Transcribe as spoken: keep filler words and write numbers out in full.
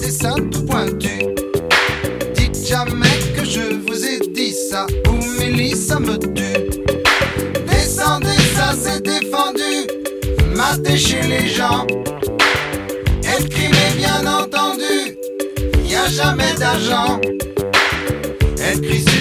dessin tout pointu. Dites jamais que je vous ai dit ça, ou Mélissa me tue. Descendez, ça c'est défendu, matez chez les gens. Et le crime est bien entendu, y a jamais d'argent. Elle crie